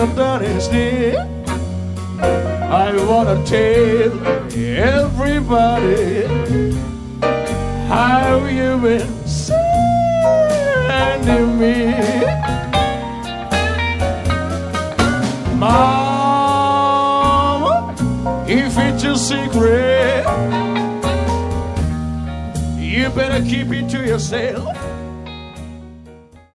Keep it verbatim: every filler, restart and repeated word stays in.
I've done instead. I wanna tell everybody how you've been sending me. Mama, if it's a secret, you better keep it to yourself.